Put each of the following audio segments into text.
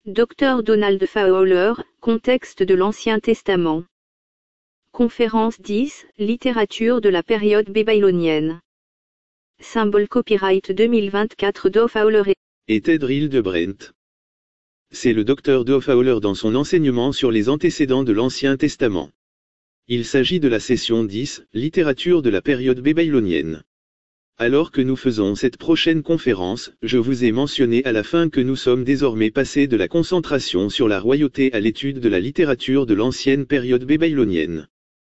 Dr Donald Fowler, contexte de l'Ancien Testament. Conférence 10, littérature de la période babylonienne. Symbole copyright 2024 Do Fowler et Ted Hildebrandt. C'est le Dr Do Fowler dans son enseignement sur les antécédents de l'Ancien Testament. Il s'agit de la session 10, littérature de la période babylonienne. Alors que nous faisons cette prochaine conférence, je vous ai mentionné à la fin que nous sommes désormais passés de la concentration sur la royauté à l'étude de la littérature de l'ancienne période babylonienne.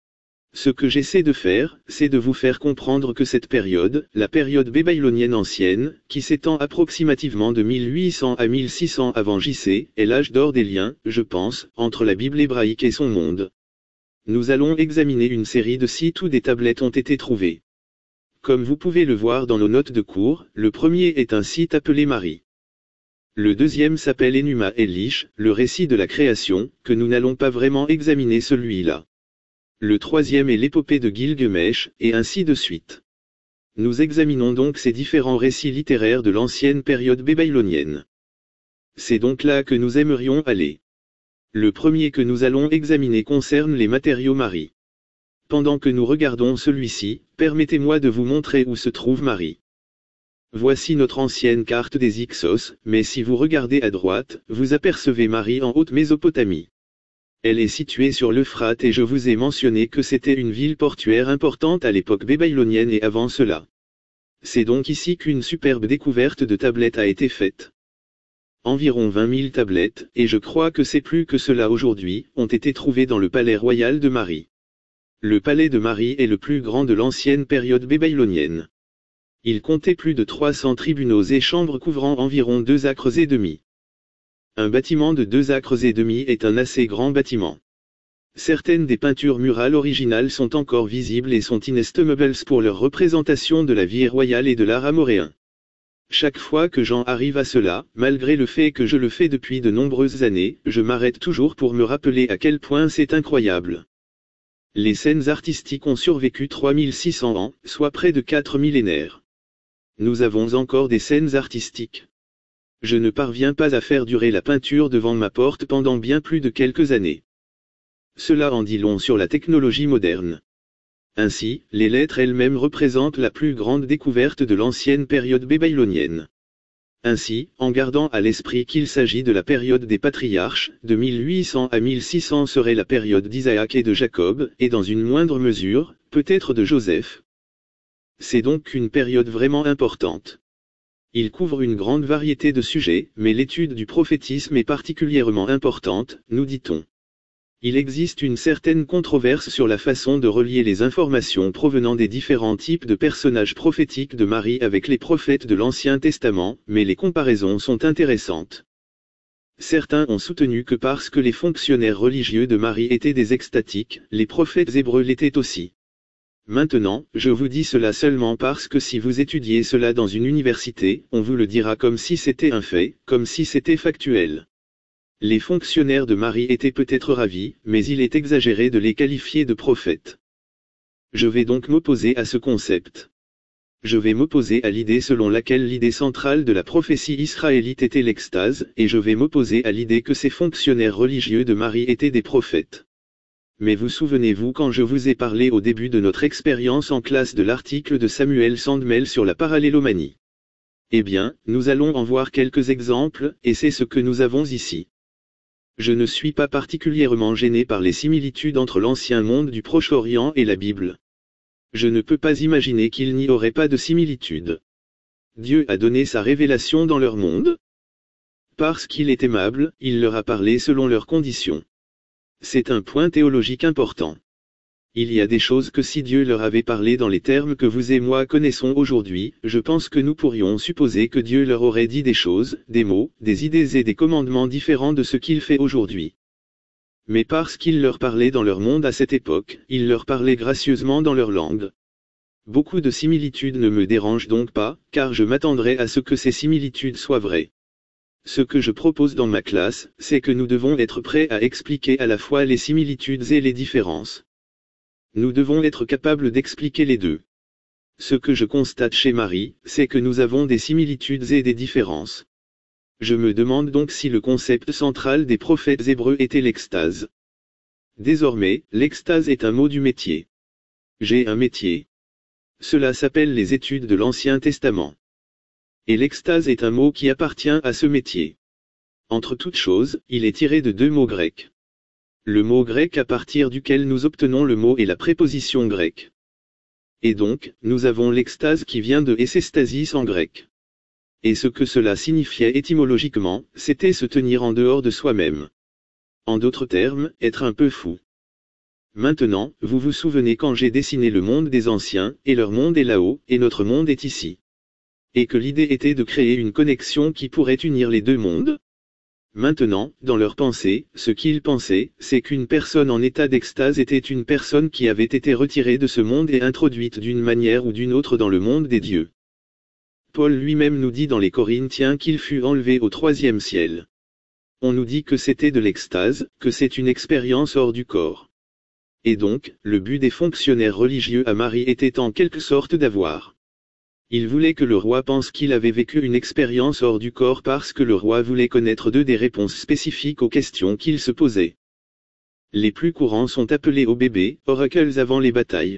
Ce que j'essaie de faire, c'est de vous faire comprendre que cette période, la période babylonienne ancienne, qui s'étend approximativement de 1800 à 1600 avant JC, est l'âge d'or des liens, je pense, entre la Bible hébraïque et son monde. Nous allons examiner une série de sites où des tablettes ont été trouvées. Comme vous pouvez le voir dans nos notes de cours, le premier est un site appelé Marie. Le deuxième s'appelle Enuma Elish, le récit de la création, que nous n'allons pas vraiment examiner celui-là. Le troisième est l'épopée de Gilgamesh, et ainsi de suite. Nous examinons donc ces différents récits littéraires de l'ancienne période babylonienne. C'est donc là que nous aimerions aller. Le premier que nous allons examiner concerne les matériaux Marie. Pendant que nous regardons celui-ci, permettez-moi de vous montrer où se trouve Marie. Voici notre ancienne carte des Ixos, mais si vous regardez à droite, vous apercevez Marie en Haute-Mésopotamie. Elle est située sur l'Euphrate et je vous ai mentionné que c'était une ville portuaire importante à l'époque babylonienne et avant cela. C'est donc ici qu'une superbe découverte de tablettes a été faite. Environ 20 000 tablettes, et je crois que c'est plus que cela aujourd'hui, ont été trouvées dans le palais royal de Marie. Le palais de Marie est le plus grand de l'ancienne période babylonienne. Il comptait plus de 300 tribunaux et chambres couvrant environ 2 acres et demi. Un bâtiment de 2 acres et demi est un assez grand bâtiment. Certaines des peintures murales originales sont encore visibles et sont inestimables pour leur représentation de la vie royale et de l'art amoréen. Chaque fois que j'en arrive à cela, malgré le fait que je le fais depuis de nombreuses années, je m'arrête toujours pour me rappeler à quel point c'est incroyable. Les scènes artistiques ont survécu 3600 ans, soit près de 4 millénaires. Nous avons encore des scènes artistiques. Je ne parviens pas à faire durer la peinture devant ma porte pendant bien plus de quelques années. Cela en dit long sur la technologie moderne. Ainsi, les lettres elles-mêmes représentent la plus grande découverte de l'ancienne période babylonienne. Ainsi, en gardant à l'esprit qu'il s'agit de la période des patriarches, de 1800 à 1600 serait la période d'Isaac et de Jacob, et dans une moindre mesure, peut-être de Joseph. C'est donc une période vraiment importante. Il couvre une grande variété de sujets, mais l'étude du prophétisme est particulièrement importante, nous dit-on. Il existe une certaine controverse sur la façon de relier les informations provenant des différents types de personnages prophétiques de Marie avec les prophètes de l'Ancien Testament, mais les comparaisons sont intéressantes. Certains ont soutenu que parce que les fonctionnaires religieux de Marie étaient des extatiques, les prophètes hébreux l'étaient aussi. Maintenant, je vous dis cela seulement parce que si vous étudiez cela dans une université, on vous le dira comme si c'était un fait, comme si c'était factuel. Les fonctionnaires de Marie étaient peut-être ravis, mais il est exagéré de les qualifier de prophètes. Je vais donc m'opposer à ce concept. Je vais m'opposer à l'idée selon laquelle l'idée centrale de la prophétie israélite était l'extase, et je vais m'opposer à l'idée que ces fonctionnaires religieux de Marie étaient des prophètes. Mais vous souvenez-vous quand je vous ai parlé au début de notre expérience en classe de l'article de Samuel Sandmel sur la parallélomanie? Eh bien, nous allons en voir quelques exemples, et c'est ce que nous avons ici. Je ne suis pas particulièrement gêné par les similitudes entre l'ancien monde du Proche-Orient et la Bible. Je ne peux pas imaginer qu'il n'y aurait pas de similitudes. Dieu a donné sa révélation dans leur monde. Parce qu'il est aimable, il leur a parlé selon leurs conditions. C'est un point théologique important. Il y a des choses que si Dieu leur avait parlé dans les termes que vous et moi connaissons aujourd'hui, je pense que nous pourrions supposer que Dieu leur aurait dit des choses, des mots, des idées et des commandements différents de ce qu'il fait aujourd'hui. Mais parce qu'il leur parlait dans leur monde à cette époque, il leur parlait gracieusement dans leur langue. Beaucoup de similitudes ne me dérangent donc pas, car je m'attendrai à ce que ces similitudes soient vraies. Ce que je propose dans ma classe, c'est que nous devons être prêts à expliquer à la fois les similitudes et les différences. Nous devons être capables d'expliquer les deux. Ce que je constate chez Marie, c'est que nous avons des similitudes et des différences. Je me demande donc si le concept central des prophètes hébreux était l'extase. Désormais, l'extase est un mot du métier. J'ai un métier. Cela s'appelle les études de l'Ancien Testament. Et l'extase est un mot qui appartient à ce métier. Entre toutes choses, il est tiré de deux mots grecs. Le mot grec à partir duquel nous obtenons le mot est la préposition grecque. Et donc, nous avons l'extase qui vient de esestasis en grec. Et ce que cela signifiait étymologiquement, c'était se tenir en dehors de soi-même. En d'autres termes, être un peu fou. Maintenant, vous vous souvenez quand j'ai dessiné le monde des anciens, et leur monde est là-haut, et notre monde est ici. Et que l'idée était de créer une connexion qui pourrait unir les deux mondes? Maintenant, dans leur pensée, ce qu'ils pensaient, c'est qu'une personne en état d'extase était une personne qui avait été retirée de ce monde et introduite d'une manière ou d'une autre dans le monde des dieux. Paul lui-même nous dit dans les Corinthiens qu'il fut enlevé au troisième ciel. On nous dit que c'était de l'extase, que c'est une expérience hors du corps. Et donc, le but des fonctionnaires religieux à Marie était en quelque sorte d'avoir. Il voulait que le roi pense qu'il avait vécu une expérience hors du corps parce que le roi voulait connaître d'eux des réponses spécifiques aux questions qu'il se posait. Les plus courants sont appelés aux bébés, oracles avant les batailles.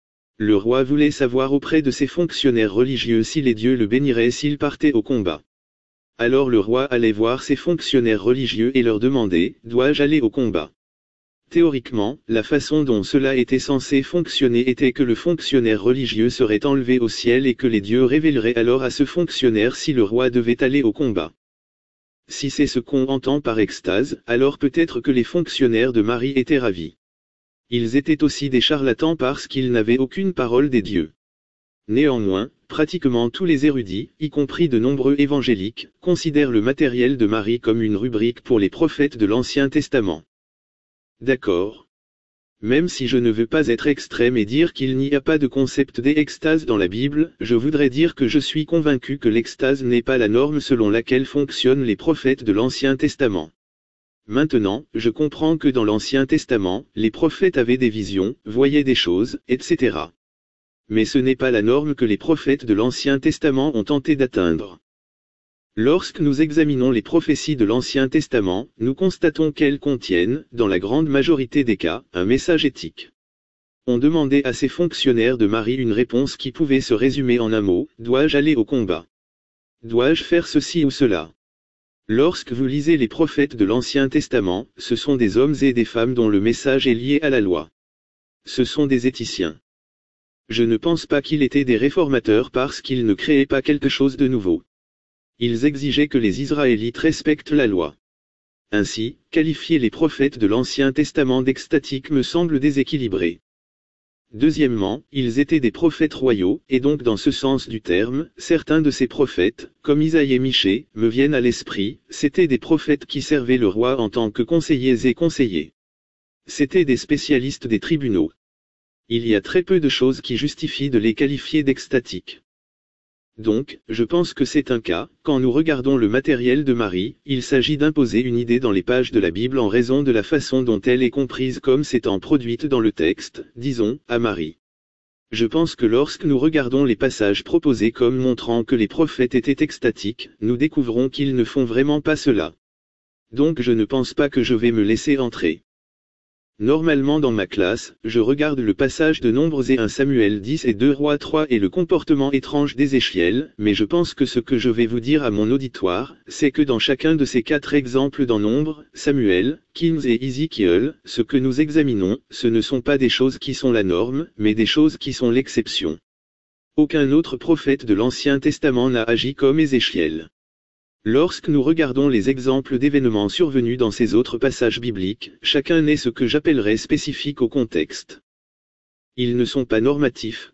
Le roi voulait savoir auprès de ses fonctionnaires religieux si les dieux le béniraient s'il partait au combat. Alors le roi allait voir ses fonctionnaires religieux et leur demandait, « Dois-je aller au combat ?» Théoriquement, la façon dont cela était censé fonctionner était que le fonctionnaire religieux serait enlevé au ciel et que les dieux révéleraient alors à ce fonctionnaire si le roi devait aller au combat. Si c'est ce qu'on entend par extase, alors peut-être que les fonctionnaires de Marie étaient ravis. Ils étaient aussi des charlatans parce qu'ils n'avaient aucune parole des dieux. Néanmoins, pratiquement tous les érudits, y compris de nombreux évangéliques, considèrent le matériel de Marie comme une rubrique pour les prophètes de l'Ancien Testament. D'accord. Même si je ne veux pas être extrême et dire qu'il n'y a pas de concept d'extase dans la Bible, je voudrais dire que je suis convaincu que l'extase n'est pas la norme selon laquelle fonctionnent les prophètes de l'Ancien Testament. Maintenant, je comprends que dans l'Ancien Testament, les prophètes avaient des visions, voyaient des choses, etc. Mais ce n'est pas la norme que les prophètes de l'Ancien Testament ont tenté d'atteindre. Lorsque nous examinons les prophéties de l'Ancien Testament, nous constatons qu'elles contiennent, dans la grande majorité des cas, un message éthique. On demandait à ces fonctionnaires de Marie une réponse qui pouvait se résumer en un mot, « Dois-je aller au combat? Dois-je faire ceci ou cela ?» Lorsque vous lisez les prophètes de l'Ancien Testament, ce sont des hommes et des femmes dont le message est lié à la loi. Ce sont des éthiciens. Je ne pense pas qu'ils étaient des réformateurs parce qu'ils ne créaient pas quelque chose de nouveau. Ils exigeaient que les Israélites respectent la loi. Ainsi, qualifier les prophètes de l'Ancien Testament d'extatiques me semble déséquilibré. Deuxièmement, ils étaient des prophètes royaux, et donc dans ce sens du terme, certains de ces prophètes, comme Isaïe et Michée, me viennent à l'esprit, c'étaient des prophètes qui servaient le roi en tant que conseillers et conseillers. C'étaient des spécialistes des tribunaux. Il y a très peu de choses qui justifient de les qualifier d'extatiques. Donc, je pense que c'est un cas, quand nous regardons le matériel de Marie, il s'agit d'imposer une idée dans les pages de la Bible en raison de la façon dont elle est comprise comme s'étant produite dans le texte, disons, à Marie. Je pense que lorsque nous regardons les passages proposés comme montrant que les prophètes étaient extatiques, nous découvrons qu'ils ne font vraiment pas cela. Donc je ne pense pas que je vais me laisser entrer. Normalement dans ma classe, je regarde le passage de Nombres et 1 Samuel 10 et 2 Rois 3 et le comportement étrange d'Ézéchiel, mais je pense que ce que je vais vous dire à mon auditoire, c'est que dans chacun de ces 4 exemples dans Nombres, Samuel, Kings et Ézéchiel, ce que nous examinons, ce ne sont pas des choses qui sont la norme, mais des choses qui sont l'exception. Aucun autre prophète de l'Ancien Testament n'a agi comme Ézéchiel. Lorsque nous regardons les exemples d'événements survenus dans ces autres passages bibliques, chacun est ce que j'appellerais spécifique au contexte. Ils ne sont pas normatifs.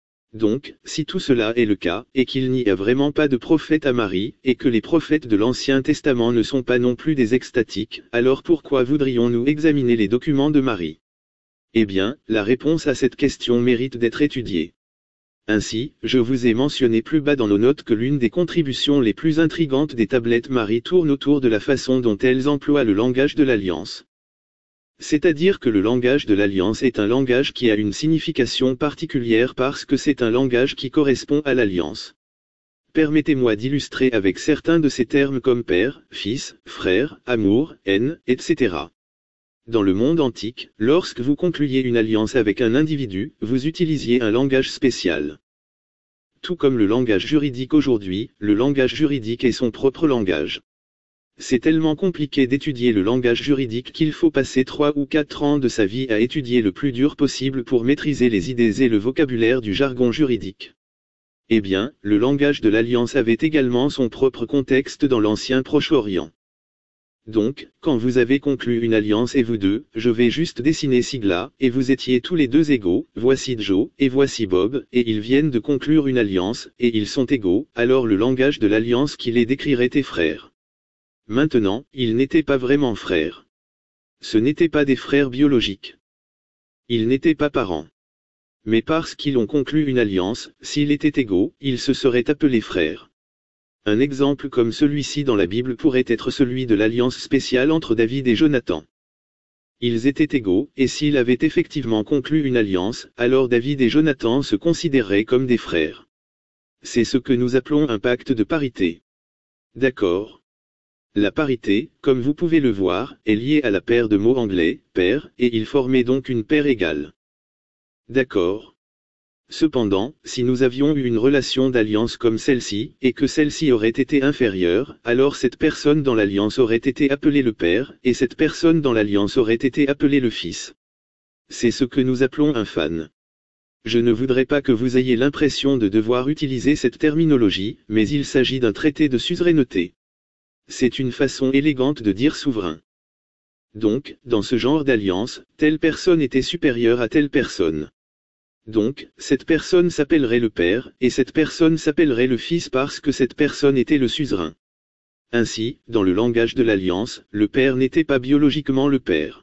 Donc, si tout cela est le cas, et qu'il n'y a vraiment pas de prophète à Marie, et que les prophètes de l'Ancien Testament ne sont pas non plus des extatiques, alors pourquoi voudrions-nous examiner les documents de Marie? Eh bien, la réponse à cette question mérite d'être étudiée. Ainsi, je vous ai mentionné plus bas dans nos notes que l'une des contributions les plus intrigantes des tablettes Marie tourne autour de la façon dont elles emploient le langage de l'Alliance. C'est-à-dire que le langage de l'Alliance est un langage qui a une signification particulière parce que c'est un langage qui correspond à l'Alliance. permettez-moi d'illustrer avec certains de ces termes comme père, fils, frère, amour, haine, etc. Dans le monde antique, lorsque vous concluiez une alliance avec un individu, vous utilisiez un langage spécial. Tout comme le langage juridique aujourd'hui, le langage juridique est son propre langage. C'est tellement compliqué d'étudier le langage juridique qu'il faut passer 3 ou 4 ans de sa vie à étudier le plus dur possible pour maîtriser les idées et le vocabulaire du jargon juridique. Eh bien, le langage de l'alliance avait également son propre contexte dans l'ancien Proche-Orient. Donc, quand vous avez conclu une alliance et vous deux, je vais juste dessiner Sigla, et vous étiez tous les deux égaux, voici Joe, et voici Bob, et ils viennent de conclure une alliance, et ils sont égaux, alors le langage de l'alliance qui les décrirait est frère. Maintenant, ils n'étaient pas vraiment frères. Ce n'étaient pas des frères biologiques. Ils n'étaient pas parents. Mais parce qu'ils ont conclu une alliance, s'ils étaient égaux, ils se seraient appelés frères. Un exemple comme celui-ci dans la Bible pourrait être celui de l'alliance spéciale entre David et Jonathan. Ils étaient égaux, et s'ils avaient effectivement conclu une alliance, alors David et Jonathan se considéreraient comme des frères. C'est ce que nous appelons un pacte de parité. D'accord. La parité, comme vous pouvez le voir, est liée à la paire de mots anglais, pair, et ils formaient donc une paire égale. D'accord. Cependant, si nous avions eu une relation d'alliance comme celle-ci, et que celle-ci aurait été inférieure, alors cette personne dans l'alliance aurait été appelée le père, et cette personne dans l'alliance aurait été appelée le fils. C'est ce que nous appelons un fan. Je ne voudrais pas que vous ayez l'impression de devoir utiliser cette terminologie, mais il s'agit d'un traité de suzeraineté. C'est une façon élégante de dire souverain. Donc, dans ce genre d'alliance, telle personne était supérieure à telle personne. Donc, cette personne s'appellerait le père, et cette personne s'appellerait le fils parce que cette personne était le suzerain. Ainsi, dans le langage de l'alliance, le père n'était pas biologiquement le père.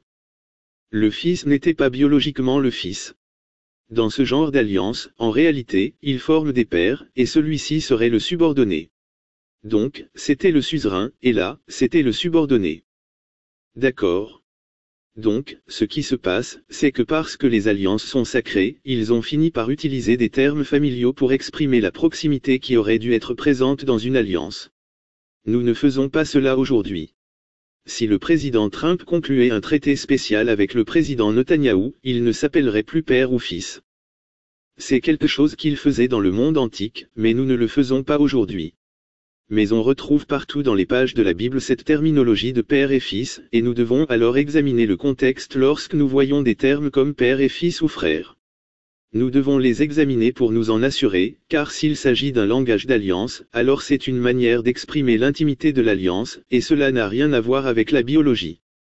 Le fils n'était pas biologiquement le fils. Dans ce genre d'alliance, en réalité, ils forment des pairs, et celui-ci serait le subordonné. Donc, c'était le suzerain, et là, c'était le subordonné. D'accord. Donc, ce qui se passe, c'est que parce que les alliances sont sacrées, ils ont fini par utiliser des termes familiaux pour exprimer la proximité qui aurait dû être présente dans une alliance. Nous ne faisons pas cela aujourd'hui. Si le président Trump concluait un traité spécial avec le président Netanyahou, il ne s'appellerait plus père ou fils. C'est quelque chose qu'il faisait dans le monde antique, mais nous ne le faisons pas aujourd'hui. Mais on retrouve partout dans les pages de la Bible cette terminologie de père et fils, et nous devons alors examiner le contexte lorsque nous voyons des termes comme père et fils ou frère. Nous devons les examiner pour nous en assurer, car s'il s'agit d'un langage d'alliance, alors c'est une manière d'exprimer l'intimité de l'alliance, et cela n'a rien à voir avec la biologie.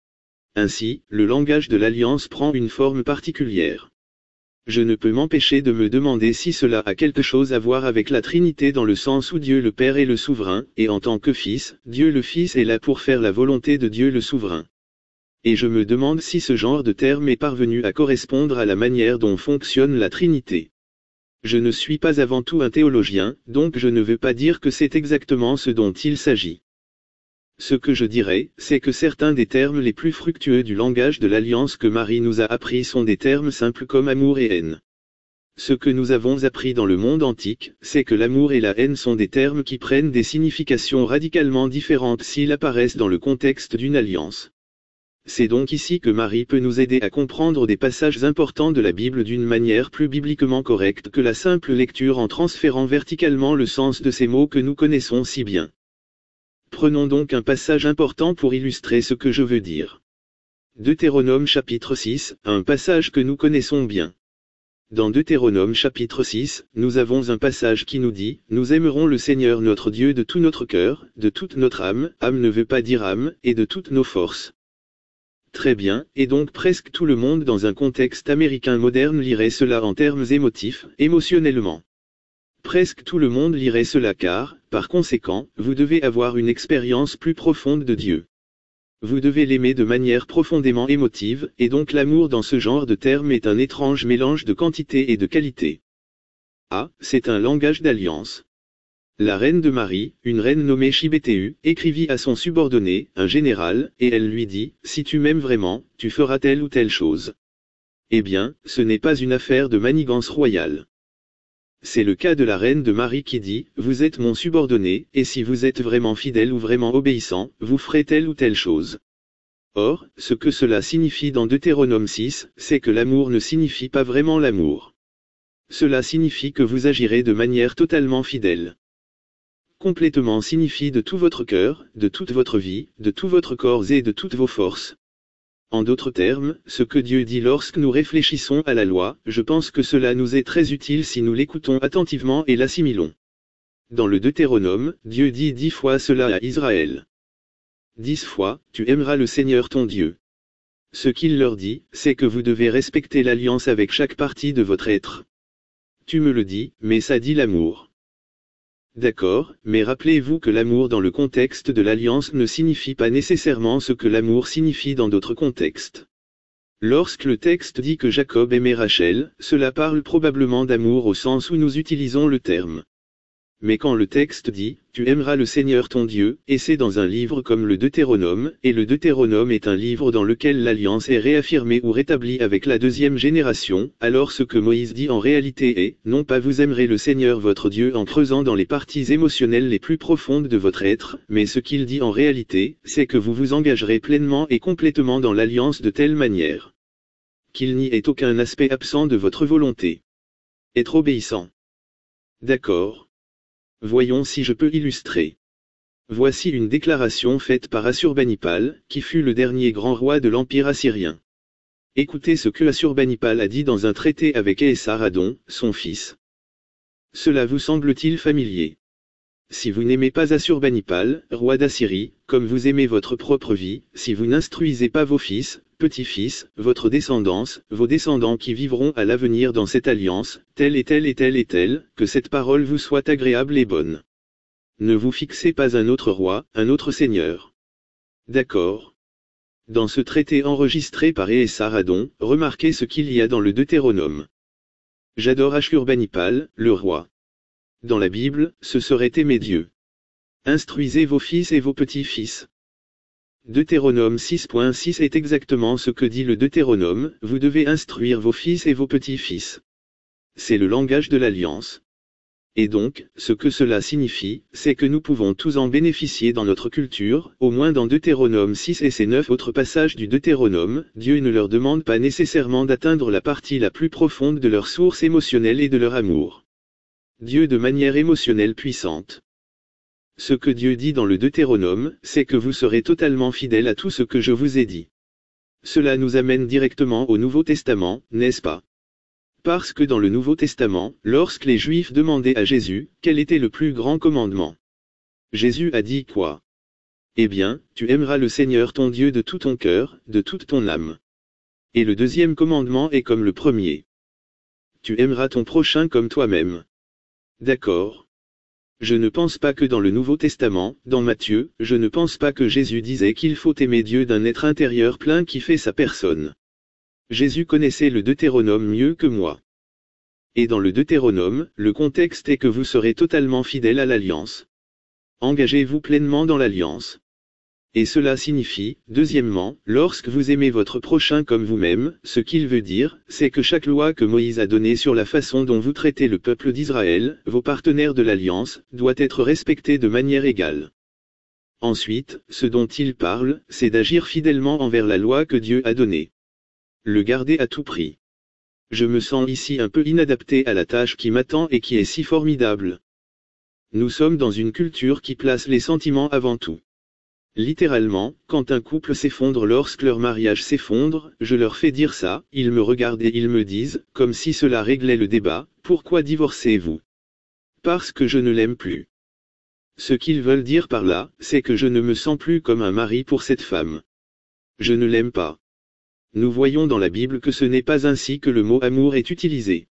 Ainsi, le langage de l'alliance prend une forme particulière. Je ne peux m'empêcher de me demander si cela a quelque chose à voir avec la Trinité dans le sens où Dieu le Père est le souverain, et en tant que Fils, Dieu le Fils est là pour faire la volonté de Dieu le souverain. Et je me demande si ce genre de terme est parvenu à correspondre à la manière dont fonctionne la Trinité. Je ne suis pas avant tout un théologien, donc je ne veux pas dire que c'est exactement ce dont il s'agit. Ce que je dirais, c'est que certains des termes les plus fructueux du langage de l'alliance que Marie nous a appris sont des termes simples comme amour et haine. Ce que nous avons appris dans le monde antique, c'est que l'amour et la haine sont des termes qui prennent des significations radicalement différentes s'ils apparaissent dans le contexte d'une alliance. C'est donc ici que Marie peut nous aider à comprendre des passages importants de la Bible d'une manière plus bibliquement correcte que la simple lecture en transférant verticalement le sens de ces mots que nous connaissons si bien. Prenons donc un passage important pour illustrer ce que je veux dire. Deutéronome chapitre 6, un passage que nous connaissons bien. Dans Deutéronome chapitre 6, nous avons un passage qui nous dit « Nous aimerons le Seigneur notre Dieu de tout notre cœur, de toute notre âme, âme ne veut pas dire âme, et de toutes nos forces. » Très bien, et donc presque tout le monde dans un contexte américain moderne lirait cela en termes émotifs, émotionnellement. Presque tout le monde lirait cela car, par conséquent, vous devez avoir une expérience plus profonde de Dieu. Vous devez l'aimer de manière profondément émotive, et donc l'amour dans ce genre de terme est un étrange mélange de quantité et de qualité. Ah, c'est un langage d'alliance. La reine de Marie, une reine nommée Shibétéu, écrivit à son subordonné, un général, et elle lui dit, « Si tu m'aimes vraiment, tu feras telle ou telle chose. » Eh bien, ce n'est pas une affaire de manigance royale. C'est le cas de la reine de Marie qui dit, vous êtes mon subordonné, et si vous êtes vraiment fidèle ou vraiment obéissant, vous ferez telle ou telle chose. Or, ce que cela signifie dans Deutéronome 6, c'est que l'amour ne signifie pas vraiment l'amour. Cela signifie que vous agirez de manière totalement fidèle. Complètement signifie de tout votre cœur, de toute votre vie, de tout votre corps et de toutes vos forces. En d'autres termes, ce que Dieu dit lorsque nous réfléchissons à la loi, je pense que cela nous est très utile si nous l'écoutons attentivement et l'assimilons. Dans le Deutéronome, Dieu dit 10 fois cela à Israël. 10 fois, tu aimeras le Seigneur ton Dieu. Ce qu'il leur dit, c'est que vous devez respecter l'alliance avec chaque partie de votre être. Tu me le dis, mais ça dit l'amour. D'accord, mais rappelez-vous que l'amour dans le contexte de l'alliance ne signifie pas nécessairement ce que l'amour signifie dans d'autres contextes. Lorsque le texte dit que Jacob aimait Rachel, cela parle probablement d'amour au sens où nous utilisons le terme. Mais quand le texte dit « Tu aimeras le Seigneur ton Dieu », et c'est dans un livre comme le Deutéronome, et le Deutéronome est un livre dans lequel l'alliance est réaffirmée ou rétablie avec la deuxième génération, alors ce que Moïse dit en réalité est « Non pas vous aimerez le Seigneur votre Dieu en creusant dans les parties émotionnelles les plus profondes de votre être, mais ce qu'il dit en réalité, c'est que vous vous engagerez pleinement et complètement dans l'alliance de telle manière qu'il n'y ait aucun aspect absent de votre volonté. Être obéissant. D'accord. Voyons si je peux illustrer. Voici une déclaration faite par Assurbanipal, qui fut le dernier grand roi de l'Empire assyrien. Écoutez ce que Assurbanipal a dit dans un traité avec Esarhaddon, son fils. Cela vous semble-t-il familier? Si vous n'aimez pas Assurbanipal, roi d'Assyrie, comme vous aimez votre propre vie, si vous n'instruisez pas vos fils, petits-fils, votre descendance, vos descendants qui vivront à l'avenir dans cette alliance, telle et telle et telle et telle, que cette parole vous soit agréable et bonne. Ne vous fixez pas un autre roi, un autre seigneur. D'accord. Dans ce traité enregistré par Esarhaddon, remarquez ce qu'il y a dans le Deutéronome. J'adore Assurbanipal, le roi. Dans la Bible, ce serait aimer Dieu. Instruisez vos fils et vos petits-fils. Deutéronome 6.6 est exactement ce que dit le Deutéronome, vous devez instruire vos fils et vos petits-fils. C'est le langage de l'alliance. Et donc, ce que cela signifie, c'est que nous pouvons tous en bénéficier dans notre culture, au moins dans Deutéronome 6 et ces 9 autres passages du Deutéronome, Dieu ne leur demande pas nécessairement d'atteindre la partie la plus profonde de leur source émotionnelle et de leur amour. Dieu de manière émotionnelle puissante. Ce que Dieu dit dans le Deutéronome, c'est que vous serez totalement fidèles à tout ce que je vous ai dit. Cela nous amène directement au Nouveau Testament, n'est-ce pas? Parce que dans le Nouveau Testament, lorsque les Juifs demandaient à Jésus, quel était le plus grand commandement? Jésus a dit quoi? Eh bien, tu aimeras le Seigneur ton Dieu de tout ton cœur, de toute ton âme. Et le deuxième commandement est comme le premier. Tu aimeras ton prochain comme toi-même. D'accord. Je ne pense pas que dans le Nouveau Testament, dans Matthieu, je ne pense pas que Jésus disait qu'il faut aimer Dieu d'un être intérieur plein qui fait sa personne. Jésus connaissait le Deutéronome mieux que moi. Et dans le Deutéronome, le contexte est que vous serez totalement fidèles à l'alliance. Engagez-vous pleinement dans l'alliance. Et cela signifie, deuxièmement, lorsque vous aimez votre prochain comme vous-même, ce qu'il veut dire, c'est que chaque loi que Moïse a donnée sur la façon dont vous traitez le peuple d'Israël, vos partenaires de l'alliance, doit être respectée de manière égale. Ensuite, ce dont il parle, c'est d'agir fidèlement envers la loi que Dieu a donnée. Le garder à tout prix. Je me sens ici un peu inadapté à la tâche qui m'attend et qui est si formidable. Nous sommes dans une culture qui place les sentiments avant tout. Littéralement, quand un couple s'effondre lorsque leur mariage s'effondre, je leur fais dire ça, ils me regardent et ils me disent, comme si cela réglait le débat, pourquoi divorcez-vous? Parce que je ne l'aime plus. Ce qu'ils veulent dire par là, c'est que je ne me sens plus comme un mari pour cette femme. Je ne l'aime pas. Nous voyons dans la Bible que ce n'est pas ainsi que le mot amour est utilisé.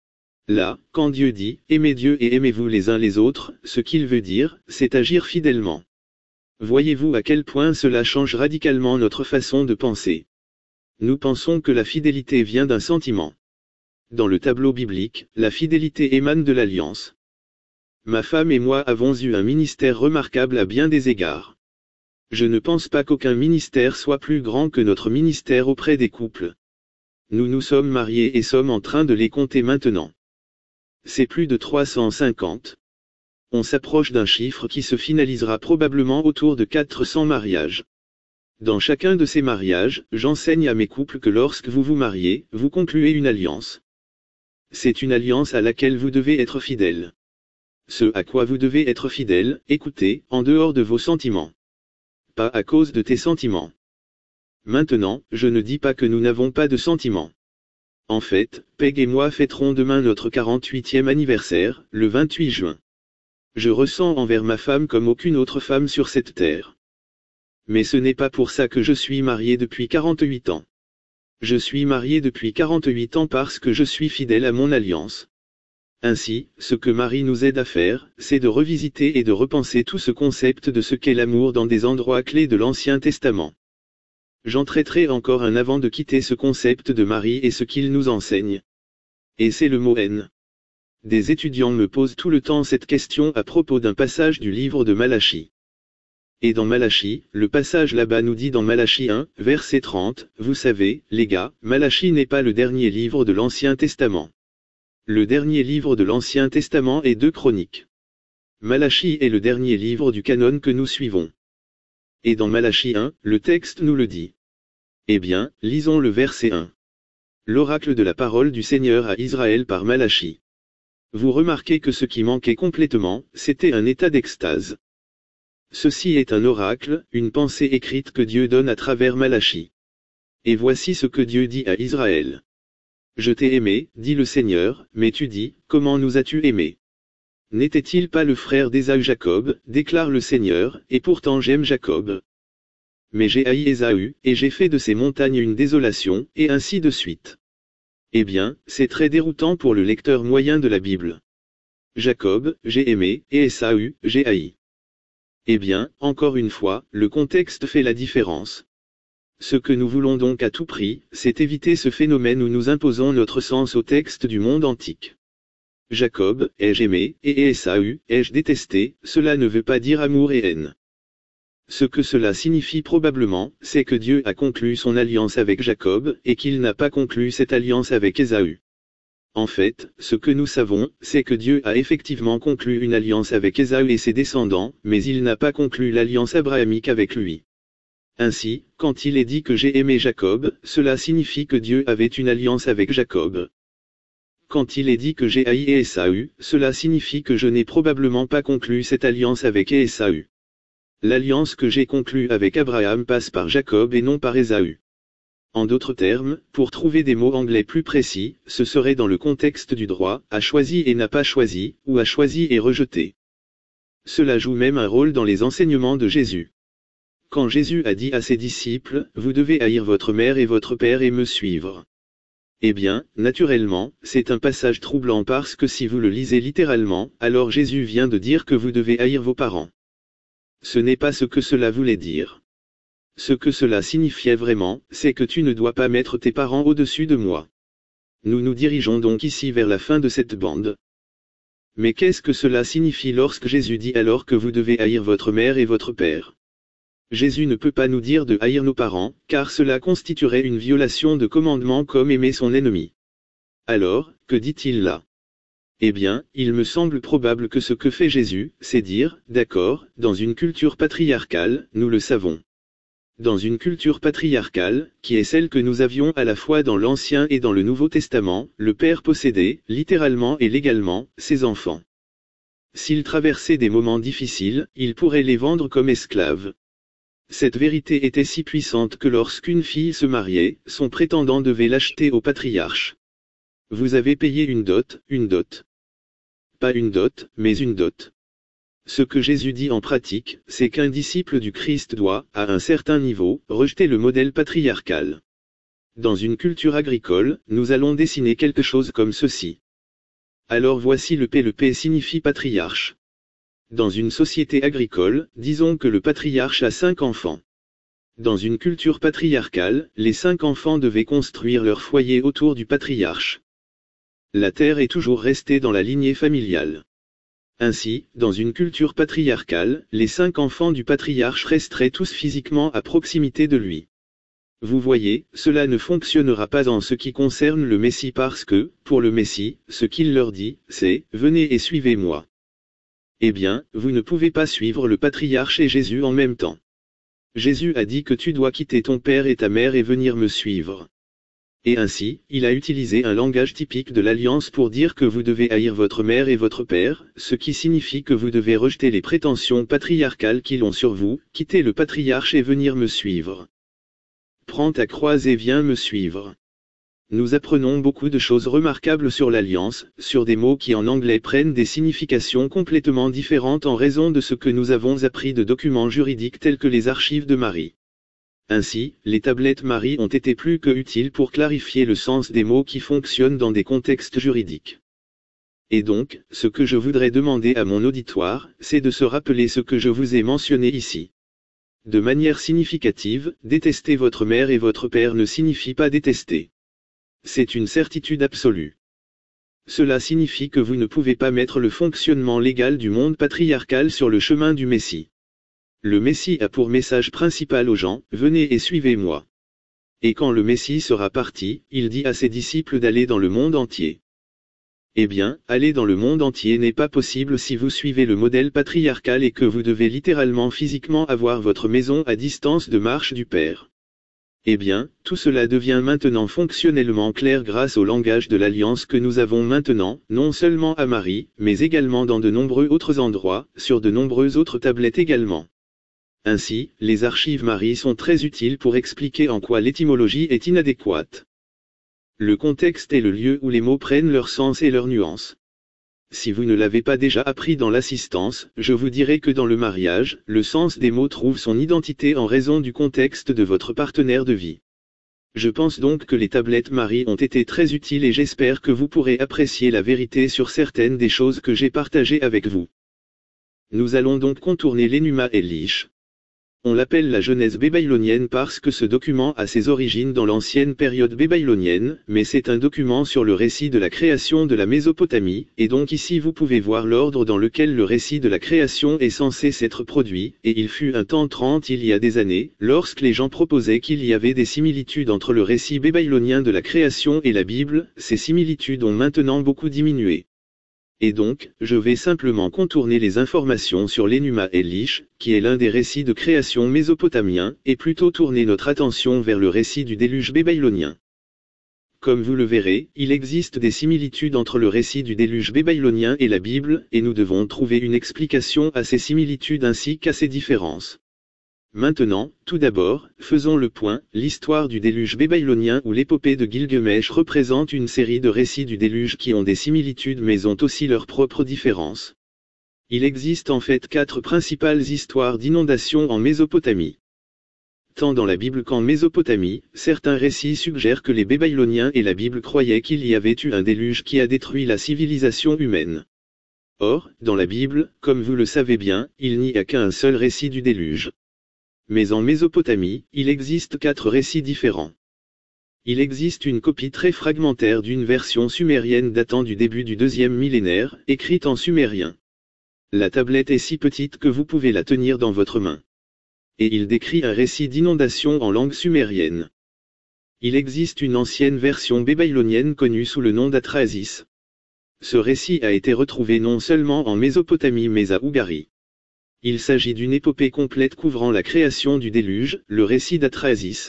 Là, quand Dieu dit « Aimez Dieu et aimez-vous les uns les autres », ce qu'il veut dire, c'est agir fidèlement. Voyez-vous à quel point cela change radicalement notre façon de penser. Nous pensons que la fidélité vient d'un sentiment. Dans le tableau biblique, la fidélité émane de l'alliance. Ma femme et moi avons eu un ministère remarquable à bien des égards. Je ne pense pas qu'aucun ministère soit plus grand que notre ministère auprès des couples. Nous nous sommes mariés et sommes en train de les compter maintenant. C'est plus de 350. On s'approche d'un chiffre qui se finalisera probablement autour de 400 mariages. Dans chacun de ces mariages, j'enseigne à mes couples que lorsque vous vous mariez, vous concluez une alliance. C'est une alliance à laquelle vous devez être fidèle. Ce à quoi vous devez être fidèle, écoutez, en dehors de vos sentiments. Pas à cause de tes sentiments. Maintenant, je ne dis pas que nous n'avons pas de sentiments. En fait, Peg et moi fêterons demain notre 48e anniversaire, le 28 juin. Je ressens envers ma femme comme aucune autre femme sur cette terre. Mais ce n'est pas pour ça que je suis marié depuis 48 ans. Je suis marié depuis 48 ans parce que je suis fidèle à mon alliance. Ainsi, ce que Marie nous aide à faire, c'est de revisiter et de repenser tout ce concept de ce qu'est l'amour dans des endroits clés de l'Ancien Testament. J'en traiterai encore un avant de quitter ce concept de Marie et ce qu'il nous enseigne. Et c'est le mot haine. Des étudiants me posent tout le temps cette question à propos d'un passage du livre de Malachie. Et dans Malachie, le passage là-bas nous dit dans Malachie 1, verset 30, vous savez, les gars, Malachie n'est pas le dernier livre de l'Ancien Testament. Le dernier livre de l'Ancien Testament est 2 Chroniques. Malachie est le dernier livre du canon que nous suivons. Et dans Malachie 1, le texte nous le dit. Eh bien, lisons le verset 1. L'oracle de la parole du Seigneur à Israël par Malachie. Vous remarquez que ce qui manquait complètement, c'était un état d'extase. Ceci est un oracle, une pensée écrite que Dieu donne à travers Malachie. Et voici ce que Dieu dit à Israël. Je t'ai aimé, dit le Seigneur, mais tu dis, comment nous as-tu aimés? N'était-il pas le frère d'Ésaü Jacob, déclare le Seigneur, et pourtant j'aime Jacob. Mais j'ai haï Ésaü, et j'ai fait de ces montagnes une désolation, et ainsi de suite. Eh bien, c'est très déroutant pour le lecteur moyen de la Bible. Jacob, j'ai aimé, et Ésaü, j'ai haï. Eh bien, encore une fois, le contexte fait la différence. Ce que nous voulons donc à tout prix, c'est éviter ce phénomène où nous imposons notre sens au texte du monde antique. Jacob, ai-je aimé, et Ésaü, ai-je détesté, cela ne veut pas dire amour et haine. Ce que cela signifie probablement, c'est que Dieu a conclu son alliance avec Jacob, et qu'il n'a pas conclu cette alliance avec Ésaü. En fait, ce que nous savons, c'est que Dieu a effectivement conclu une alliance avec Ésaü et ses descendants, mais il n'a pas conclu l'alliance abrahamique avec lui. Ainsi, quand il est dit que j'ai aimé Jacob, cela signifie que Dieu avait une alliance avec Jacob. Quand il est dit que j'ai haï Ésaü, cela signifie que je n'ai probablement pas conclu cette alliance avec Ésaü. L'alliance que j'ai conclue avec Abraham passe par Jacob et non par Ésaü. En d'autres termes, pour trouver des mots anglais plus précis, ce serait dans le contexte du droit, a choisi et n'a pas choisi, ou a choisi et rejeté. Cela joue même un rôle dans les enseignements de Jésus. Quand Jésus a dit à ses disciples, vous devez haïr votre mère et votre père et me suivre. Eh bien, naturellement, c'est un passage troublant parce que si vous le lisez littéralement, alors Jésus vient de dire que vous devez haïr vos parents. Ce n'est pas ce que cela voulait dire. Ce que cela signifiait vraiment, c'est que tu ne dois pas mettre tes parents au-dessus de moi. Nous nous dirigeons donc ici vers la fin de cette bande. Mais qu'est-ce que cela signifie lorsque Jésus dit alors que vous devez haïr votre mère et votre père? Jésus ne peut pas nous dire de haïr nos parents, car cela constituerait une violation de commandement comme aimer son ennemi. Alors, que dit-il là? Eh bien, il me semble probable que ce que fait Jésus, c'est dire, d'accord, dans une culture patriarcale, nous le savons. Dans une culture patriarcale, qui est celle que nous avions à la fois dans l'Ancien et dans le Nouveau Testament, le père possédait, littéralement et légalement, ses enfants. S'il traversait des moments difficiles, il pourrait les vendre comme esclaves. Cette vérité était si puissante que lorsqu'une fille se mariait, son prétendant devait l'acheter au patriarche. Vous avez payé une dot, une dot. Pas une dot, mais une dot. Ce que Jésus dit en pratique, c'est qu'un disciple du Christ doit, à un certain niveau, rejeter le modèle patriarcal. Dans une culture agricole, nous allons dessiner quelque chose comme ceci. Alors voici le P signifie patriarche. Dans une société agricole, disons que le patriarche a 5 enfants. Dans une culture patriarcale, les 5 enfants devaient construire leur foyer autour du patriarche. La terre est toujours restée dans la lignée familiale. Ainsi, dans une culture patriarcale, les 5 enfants du patriarche resteraient tous physiquement à proximité de lui. Vous voyez, cela ne fonctionnera pas en ce qui concerne le Messie parce que, pour le Messie, ce qu'il leur dit, c'est « Venez et suivez-moi ». Eh bien, vous ne pouvez pas suivre le patriarche et Jésus en même temps. Jésus a dit que tu dois quitter ton père et ta mère et venir me suivre. Et ainsi, il a utilisé un langage typique de l'Alliance pour dire que vous devez haïr votre mère et votre père, ce qui signifie que vous devez rejeter les prétentions patriarcales qu'ils ont sur vous, quitter le patriarche et venir me suivre. Prends ta croix et viens me suivre. Nous apprenons beaucoup de choses remarquables sur l'Alliance, sur des mots qui en anglais prennent des significations complètement différentes en raison de ce que nous avons appris de documents juridiques tels que les archives de Marie. Ainsi, les tablettes Marie ont été plus que utiles pour clarifier le sens des mots qui fonctionnent dans des contextes juridiques. Et donc, ce que je voudrais demander à mon auditoire, c'est de se rappeler ce que je vous ai mentionné ici. De manière significative, détester votre mère et votre père ne signifie pas détester. C'est une certitude absolue. Cela signifie que vous ne pouvez pas mettre le fonctionnement légal du monde patriarcal sur le chemin du Messie. Le Messie a pour message principal aux gens, venez et suivez-moi. Et quand le Messie sera parti, il dit à ses disciples d'aller dans le monde entier. Eh bien, aller dans le monde entier n'est pas possible si vous suivez le modèle patriarcal et que vous devez littéralement physiquement avoir votre maison à distance de marche du Père. Eh bien, tout cela devient maintenant fonctionnellement clair grâce au langage de l'Alliance que nous avons maintenant, non seulement à Marie, mais également dans de nombreux autres endroits, sur de nombreuses autres tablettes également. Ainsi, les archives Marie sont très utiles pour expliquer en quoi l'étymologie est inadéquate. Le contexte est le lieu où les mots prennent leur sens et leur nuance. Si vous ne l'avez pas déjà appris dans l'assistance, je vous dirai que dans le mariage, le sens des mots trouve son identité en raison du contexte de votre partenaire de vie. Je pense donc que les tablettes Marie ont été très utiles et j'espère que vous pourrez apprécier la vérité sur certaines des choses que j'ai partagées avec vous. Nous allons donc contourner l'Enuma Elish. On l'appelle la Genèse babylonienne parce que ce document a ses origines dans l'ancienne période babylonienne, mais c'est un document sur le récit de la création de la Mésopotamie, et donc ici vous pouvez voir l'ordre dans lequel le récit de la création est censé s'être produit, et il fut un temps 30 il y a des années, lorsque les gens proposaient qu'il y avait des similitudes entre le récit babylonien de la création et la Bible, ces similitudes ont maintenant beaucoup diminué. Et donc, je vais simplement contourner les informations sur l'Enuma Elish, qui est l'un des récits de création mésopotamiens, et plutôt tourner notre attention vers le récit du déluge babylonien. Comme vous le verrez, il existe des similitudes entre le récit du déluge babylonien et la Bible, et nous devons trouver une explication à ces similitudes ainsi qu'à ces différences. Maintenant, tout d'abord, faisons le point, l'histoire du déluge babylonien ou l'épopée de Gilgamesh représente une série de récits du déluge qui ont des similitudes mais ont aussi leurs propres différences. Il existe en fait 4 principales histoires d'inondation en Mésopotamie. Tant dans la Bible qu'en Mésopotamie, certains récits suggèrent que les Babyloniens et la Bible croyaient qu'il y avait eu un déluge qui a détruit la civilisation humaine. Or, dans la Bible, comme vous le savez bien, il n'y a qu'un seul récit du déluge. Mais en Mésopotamie, il existe 4 récits différents. Il existe une copie très fragmentaire d'une version sumérienne datant du début du 2e millénaire, écrite en sumérien. La tablette est si petite que vous pouvez la tenir dans votre main. Et il décrit un récit d'inondation en langue sumérienne. Il existe une ancienne version babylonienne connue sous le nom d'Atrahasis. Ce récit a été retrouvé non seulement en Mésopotamie mais à Ougari. Il s'agit d'une épopée complète couvrant la création du déluge, le récit d'Atrahasis.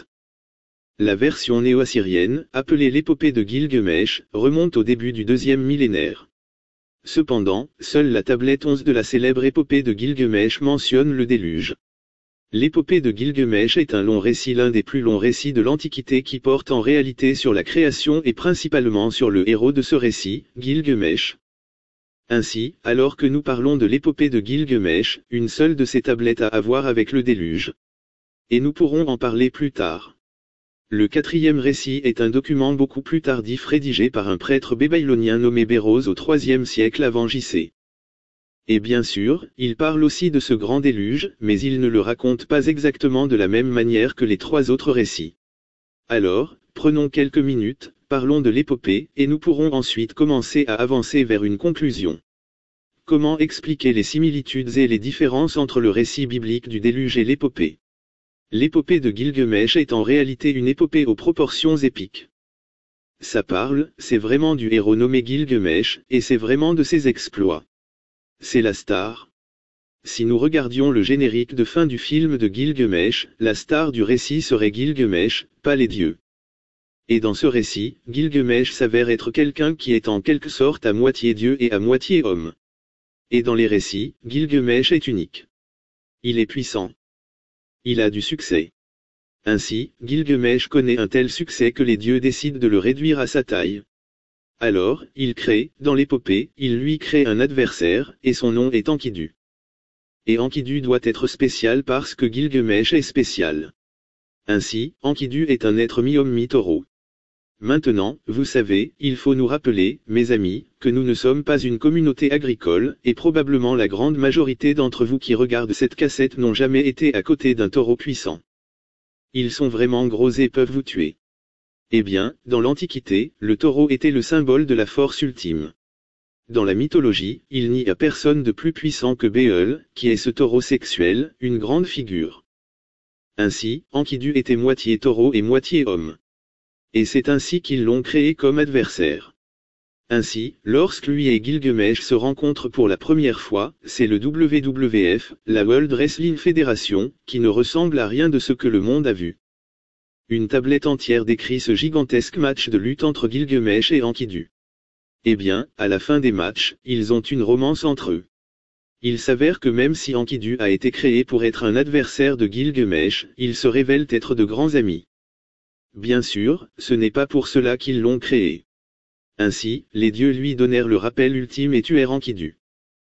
La version néo-assyrienne, appelée l'épopée de Gilgamesh, remonte au début du 2e millénaire. Cependant, seule la tablette 11 de la célèbre épopée de Gilgamesh mentionne le déluge. L'épopée de Gilgamesh est un long récit, l'un des plus longs récits de l'Antiquité qui porte en réalité sur la création et principalement sur le héros de ce récit, Gilgamesh. Ainsi, alors que nous parlons de l'épopée de Gilgamesh, une seule de ces tablettes a à voir avec le déluge. Et nous pourrons en parler plus tard. Le 4e récit est un document beaucoup plus tardif rédigé par un prêtre babylonien nommé Béroz au 3e siècle avant J.C. Et bien sûr, il parle aussi de ce grand déluge, mais il ne le raconte pas exactement de la même manière que les 3 autres récits. Alors, prenons quelques minutes, parlons de l'épopée, et nous pourrons ensuite commencer à avancer vers une conclusion. Comment expliquer les similitudes et les différences entre le récit biblique du déluge et l'épopée? L'épopée de Gilgamesh est en réalité une épopée aux proportions épiques. Ça parle, c'est vraiment du héros nommé Gilgamesh, et c'est vraiment de ses exploits. C'est la star. Si nous regardions le générique de fin du film de Gilgamesh, la star du récit serait Gilgamesh, pas les dieux. Et dans ce récit, Gilgamesh s'avère être quelqu'un qui est en quelque sorte à moitié dieu et à moitié homme. Et dans les récits, Gilgamesh est unique. Il est puissant. Il a du succès. Ainsi, Gilgamesh connaît un tel succès que les dieux décident de le réduire à sa taille. Alors, il crée, dans l'épopée, il lui crée un adversaire, et son nom est Enkidu. Et Enkidu doit être spécial parce que Gilgamesh est spécial. Ainsi, Enkidu est un être mi-homme mi-taureau. Maintenant, vous savez, il faut nous rappeler, mes amis, que nous ne sommes pas une communauté agricole, et probablement la grande majorité d'entre vous qui regardent cette cassette n'ont jamais été à côté d'un taureau puissant. Ils sont vraiment gros et peuvent vous tuer. Eh bien, dans l'Antiquité, le taureau était le symbole de la force ultime. Dans la mythologie, il n'y a personne de plus puissant que Béel, qui est ce taureau sexuel, une grande figure. Ainsi, Enkidu était moitié taureau et moitié homme. Et c'est ainsi qu'ils l'ont créé comme adversaire. Ainsi, lorsque lui et Gilgamesh se rencontrent pour la première fois, c'est le WWF, la World Wrestling Federation, qui ne ressemble à rien de ce que le monde a vu. Une tablette entière décrit ce gigantesque match de lutte entre Gilgamesh et Enkidu. Eh bien, à la fin des matchs, ils ont une romance entre eux. Il s'avère que même si Enkidu a été créé pour être un adversaire de Gilgamesh, ils se révèlent être de grands amis. Bien sûr, ce n'est pas pour cela qu'ils l'ont créé. Ainsi, les dieux lui donnèrent le rappel ultime et tuèrent Enkidu.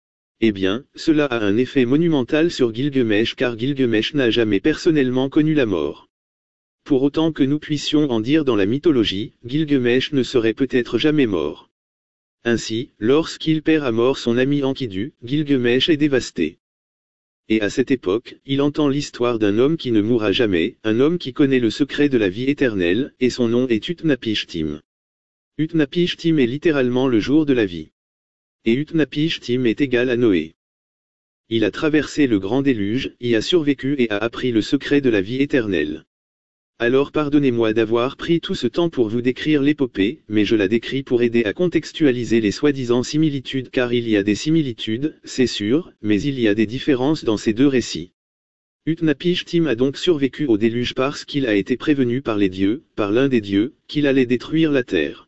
Eh bien, cela a un effet monumental sur Gilgamesh car Gilgamesh n'a jamais personnellement connu la mort. Pour autant que nous puissions en dire dans la mythologie, Gilgamesh ne serait peut-être jamais mort. Ainsi, lorsqu'il perd à mort son ami Enkidu, Gilgamesh est dévasté. Et à cette époque, il entend l'histoire d'un homme qui ne mourra jamais, un homme qui connaît le secret de la vie éternelle, et son nom est Utnapishtim. Utnapishtim est littéralement le jour de la vie. Et Utnapishtim est égal à Noé. Il a traversé le grand déluge, y a survécu et a appris le secret de la vie éternelle. Alors pardonnez-moi d'avoir pris tout ce temps pour vous décrire l'épopée, mais je la décris pour aider à contextualiser les soi-disant similitudes car il y a des similitudes, c'est sûr, mais il y a des différences dans ces deux récits. Utnapishtim a donc survécu au déluge parce qu'il a été prévenu par les dieux, par l'un des dieux, qu'il allait détruire la terre.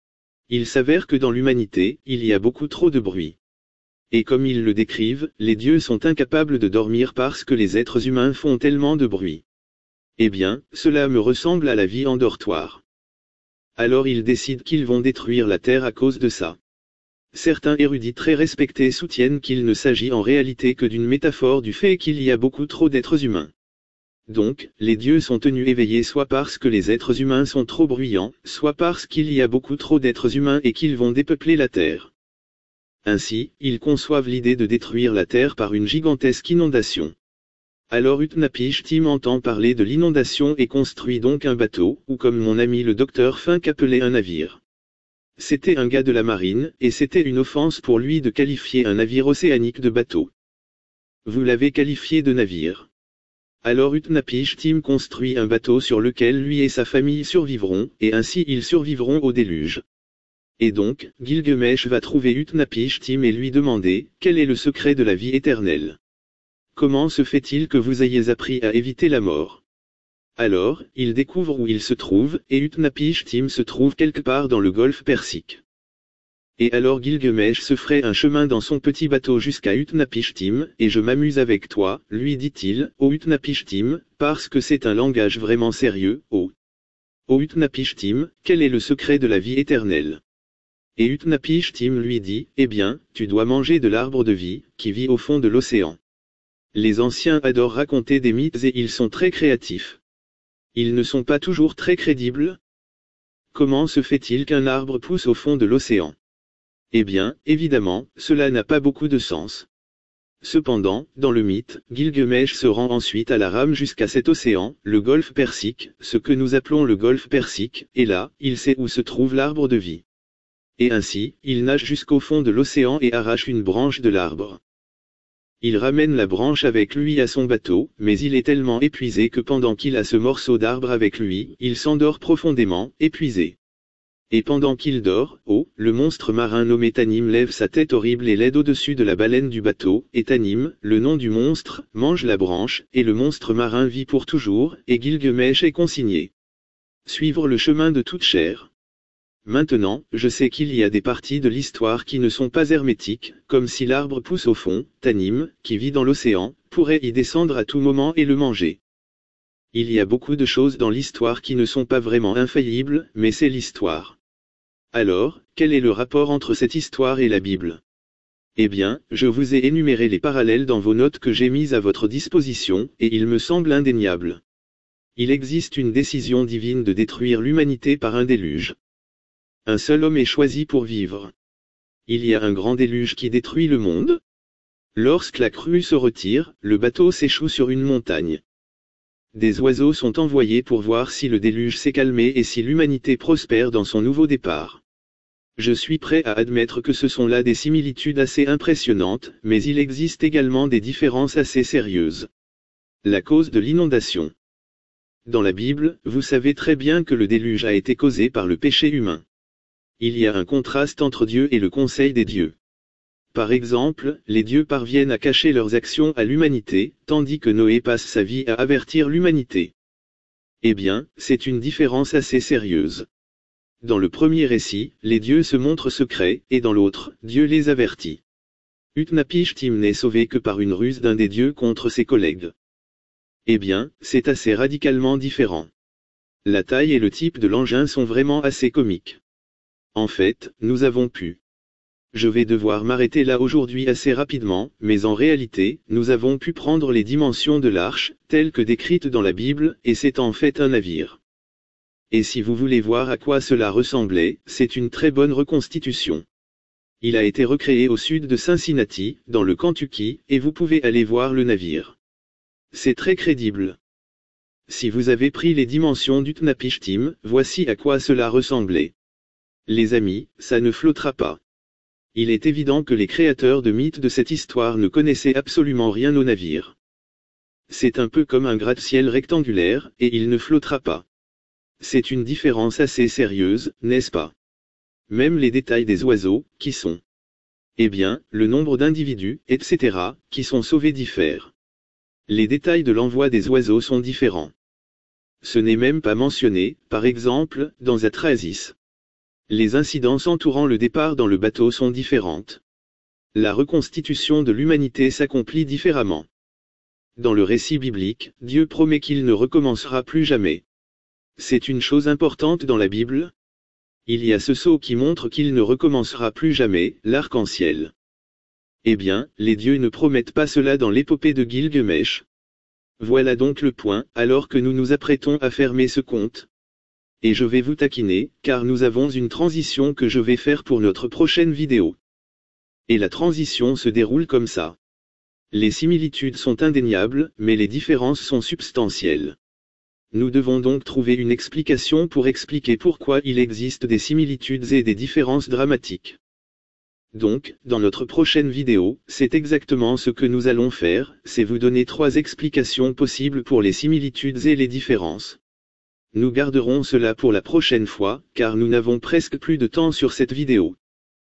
Il s'avère que dans l'humanité, il y a beaucoup trop de bruit. Et comme ils le décrivent, les dieux sont incapables de dormir parce que les êtres humains font tellement de bruit. Eh bien, cela me ressemble à la vie en dortoir. Alors ils décident qu'ils vont détruire la Terre à cause de ça. Certains érudits très respectés soutiennent qu'il ne s'agit en réalité que d'une métaphore du fait qu'il y a beaucoup trop d'êtres humains. Donc, les dieux sont tenus éveillés soit parce que les êtres humains sont trop bruyants, soit parce qu'il y a beaucoup trop d'êtres humains et qu'ils vont dépeupler la Terre. Ainsi, ils conçoivent l'idée de détruire la Terre par une gigantesque inondation. Alors Utnapishtim entend parler de l'inondation et construit donc un bateau, ou comme mon ami le docteur Fink appelait un navire. C'était un gars de la marine, et c'était une offense pour lui de qualifier un navire océanique de bateau. Vous l'avez qualifié de navire. Alors Utnapishtim construit un bateau sur lequel lui et sa famille survivront, et ainsi ils survivront au déluge. Et donc, Gilgamesh va trouver Utnapishtim et lui demander, quel est le secret de la vie éternelle ? Comment se fait-il que vous ayez appris à éviter la mort? Alors, il découvre où il se trouve, et Utnapishtim se trouve quelque part dans le golfe Persique. Et alors Gilgamesh se ferait un chemin dans son petit bateau jusqu'à Utnapishtim, et je m'amuse avec toi, lui dit-il, ô Utnapishtim, parce que c'est un langage vraiment sérieux, ô Utnapishtim, quel est le secret de la vie éternelle? Et Utnapishtim lui dit, eh bien, tu dois manger de l'arbre de vie, qui vit au fond de l'océan. Les anciens adorent raconter des mythes et ils sont très créatifs. Ils ne sont pas toujours très crédibles. Comment se fait-il qu'un arbre pousse au fond de l'océan? Eh bien, évidemment, cela n'a pas beaucoup de sens. Cependant, dans le mythe, Gilgamesh se rend ensuite à la rame jusqu'à cet océan, le golfe Persique, ce que nous appelons le golfe Persique, et là, il sait où se trouve l'arbre de vie. Et ainsi, il nage jusqu'au fond de l'océan et arrache une branche de l'arbre. Il ramène la branche avec lui à son bateau, mais il est tellement épuisé que pendant qu'il a ce morceau d'arbre avec lui, il s'endort profondément, épuisé. Et pendant qu'il dort, le monstre marin nommé Tanim lève sa tête horrible et laide au-dessus de la baleine du bateau, et Tanim, le nom du monstre, mange la branche, et le monstre marin vit pour toujours, et Gilgamesh est consigné. Suivre le chemin de toute chair. Maintenant, je sais qu'il y a des parties de l'histoire qui ne sont pas hermétiques, comme si l'arbre pousse au fond, Tanim, qui vit dans l'océan, pourrait y descendre à tout moment et le manger. Il y a beaucoup de choses dans l'histoire qui ne sont pas vraiment infaillibles, mais c'est l'histoire. Alors, quel est le rapport entre cette histoire et la Bible? Eh bien, je vous ai énuméré les parallèles dans vos notes que j'ai mises à votre disposition, et il me semble indéniable. Il existe une décision divine de détruire l'humanité par un déluge. Un seul homme est choisi pour vivre. Il y a un grand déluge qui détruit le monde. Lorsque la crue se retire, le bateau s'échoue sur une montagne. Des oiseaux sont envoyés pour voir si le déluge s'est calmé et si l'humanité prospère dans son nouveau départ. Je suis prêt à admettre que ce sont là des similitudes assez impressionnantes, mais il existe également des différences assez sérieuses. La cause de l'inondation. Dans la Bible, vous savez très bien que le déluge a été causé par le péché humain. Il y a un contraste entre Dieu et le conseil des dieux. Par exemple, les dieux parviennent à cacher leurs actions à l'humanité, tandis que Noé passe sa vie à avertir l'humanité. Eh bien, c'est une différence assez sérieuse. Dans le premier récit, les dieux se montrent secrets, et dans l'autre, Dieu les avertit. Utnapishtim n'est sauvé que par une ruse d'un des dieux contre ses collègues. Eh bien, c'est assez radicalement différent. La taille et le type de l'engin sont vraiment assez comiques. En fait, nous avons pu. Je vais devoir m'arrêter là aujourd'hui assez rapidement, mais en réalité, nous avons pu prendre les dimensions de l'arche, telles que décrites dans la Bible, et c'est en fait un navire. Et si vous voulez voir à quoi cela ressemblait, c'est une très bonne reconstitution. Il a été recréé au sud de Cincinnati, dans le Kentucky, et vous pouvez aller voir le navire. C'est très crédible. Si vous avez pris les dimensions d'Utnapishtim, voici à quoi cela ressemblait. Les amis, ça ne flottera pas. Il est évident que les créateurs de mythes de cette histoire ne connaissaient absolument rien au navire. C'est un peu comme un gratte-ciel rectangulaire, et il ne flottera pas. C'est une différence assez sérieuse, n'est-ce pas? Même les détails des oiseaux, qui sont. Eh bien, le nombre d'individus, etc., qui sont sauvés diffèrent. Les détails de l'envoi des oiseaux sont différents. Ce n'est même pas mentionné, par exemple, dans Atrasis. Les incidences entourant le départ dans le bateau sont différentes. La reconstitution de l'humanité s'accomplit différemment. Dans le récit biblique, Dieu promet qu'il ne recommencera plus jamais. C'est une chose importante dans la Bible. Il y a ce sceau qui montre qu'il ne recommencera plus jamais, l'arc-en-ciel. Eh bien, les dieux ne promettent pas cela dans l'épopée de Gilgamesh. Voilà donc le point, alors que nous nous apprêtons à fermer ce conte. Et je vais vous taquiner, car nous avons une transition que je vais faire pour notre prochaine vidéo. Et la transition se déroule comme ça. Les similitudes sont indéniables, mais les différences sont substantielles. Nous devons donc trouver une explication pour expliquer pourquoi il existe des similitudes et des différences dramatiques. Donc, dans notre prochaine vidéo, c'est exactement ce que nous allons faire, c'est vous donner 3 explications possibles pour les similitudes et les différences. Nous garderons cela pour la prochaine fois, car nous n'avons presque plus de temps sur cette vidéo.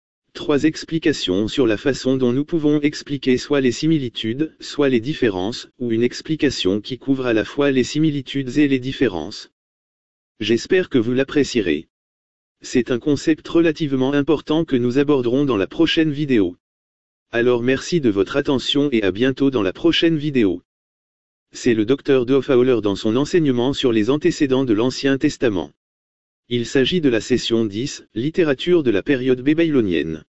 3 explications sur la façon dont nous pouvons expliquer soit les similitudes, soit les différences, ou une explication qui couvre à la fois les similitudes et les différences. J'espère que vous l'apprécierez. C'est un concept relativement important que nous aborderons dans la prochaine vidéo. Alors merci de votre attention et à bientôt dans la prochaine vidéo. C'est le Dr. De Fowler dans son enseignement sur les antécédents de l'Ancien Testament. Il s'agit de la session 10, littérature de la période babylonienne.